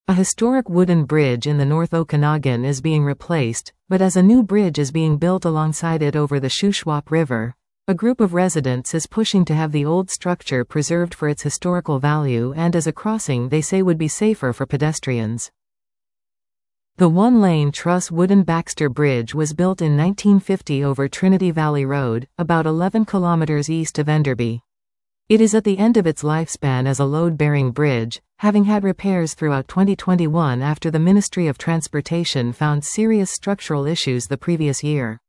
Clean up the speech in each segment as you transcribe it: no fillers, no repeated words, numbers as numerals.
A historic wooden bridge in the North Okanagan is being replaced, but as a new bridge is being built alongside it over the Shuswap River, a group of residents is pushing to have the old structure preserved for its historical value and as a crossing they say would be safer for pedestrians. The one-lane truss wooden Baxter Bridge was built in 1950 over Trinity Valley Road, about 11 kilometers east of Enderby. It is at the end of its lifespan as a load-bearing bridge, having had repairs throughout 2021 after the Ministry of Transportation found serious structural issues the previous year.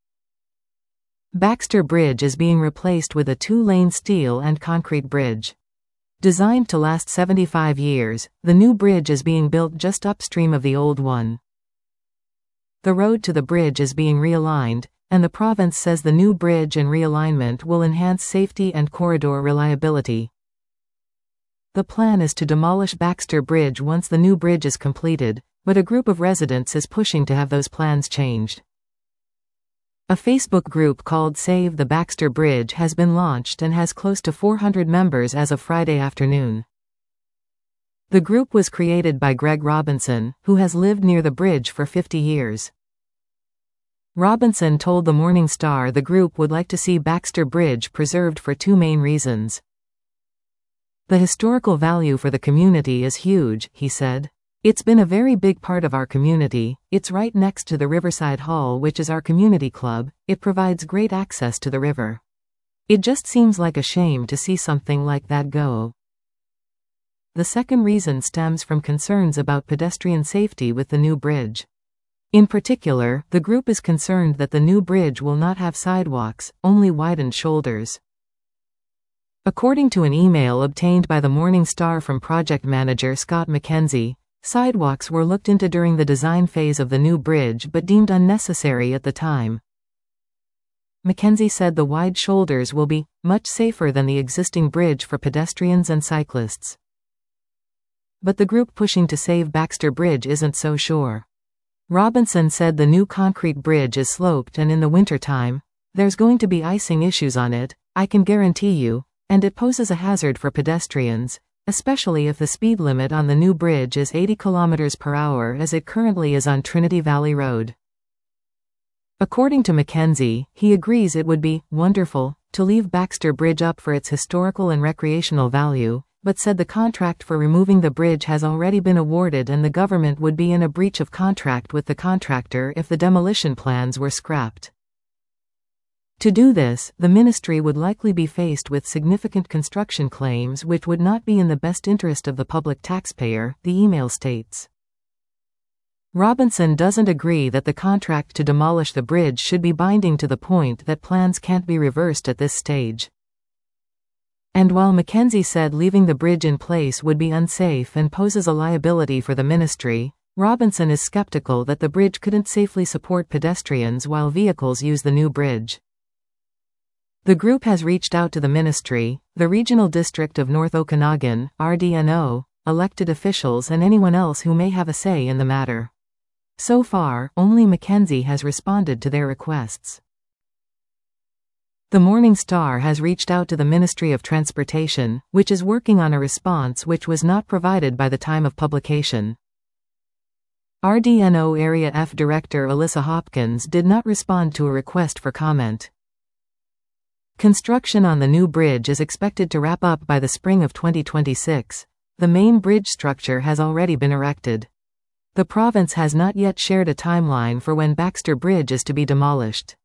Baxter Bridge is being replaced with a two-lane steel and concrete bridge. Designed to last 75 years, the new bridge is being built just upstream of the old one. The road to the bridge is being realigned, and the province says the new bridge and realignment will enhance safety and corridor reliability. The plan is to demolish Baxter Bridge once the new bridge is completed, but a group of residents is pushing to have those plans changed. A Facebook group called Save the Baxter Bridge has been launched and has close to 400 members as of Friday afternoon. The group was created by Greg Robinson, who has lived near the bridge for 50 years. Robinson told the Morning Star the group would like to see Baxter Bridge preserved for two main reasons. The historical value for the community is huge, he said. It's been a very big part of our community, it's right next to the Riverside Hall, which is our community club, it provides great access to the river. It just seems like a shame to see something like that go. The second reason stems from concerns about pedestrian safety with the new bridge. In particular, the group is concerned that the new bridge will not have sidewalks, only widened shoulders. According to an email obtained by the Morning Star from project manager Scott McKenzie, sidewalks were looked into during the design phase of the new bridge but deemed unnecessary at the time. McKenzie said the wide shoulders will be much safer than the existing bridge for pedestrians and cyclists. But the group pushing to save Baxter Bridge isn't so sure. Robinson said the new concrete bridge is sloped and in the wintertime, there's going to be icing issues on it, I can guarantee you, and it poses a hazard for pedestrians, especially if the speed limit on the new bridge is 80 km per hour as it currently is on Trinity Valley Road. According to McKenzie, he agrees it would be wonderful to leave Baxter Bridge up for its historical and recreational value, but said the contract for removing the bridge has already been awarded and the government would be in a breach of contract with the contractor if the demolition plans were scrapped. To do this, the ministry would likely be faced with significant construction claims which would not be in the best interest of the public taxpayer, the email states. Robinson doesn't agree that the contract to demolish the bridge should be binding to the point that plans can't be reversed at this stage. And while McKenzie said leaving the bridge in place would be unsafe and poses a liability for the ministry, Robinson is skeptical that the bridge couldn't safely support pedestrians while vehicles use the new bridge. The group has reached out to the ministry, the Regional District of North Okanagan, RDNO, elected officials and anyone else who may have a say in the matter. So far, only McKenzie has responded to their requests. The Morning Star has reached out to the Ministry of Transportation, which is working on a response which was not provided by the time of publication. RDNO Area F Director Alyssa Hopkins did not respond to a request for comment. Construction on the new bridge is expected to wrap up by the spring of 2026. The main bridge structure has already been erected. The province has not yet shared a timeline for when Baxter Bridge is to be demolished.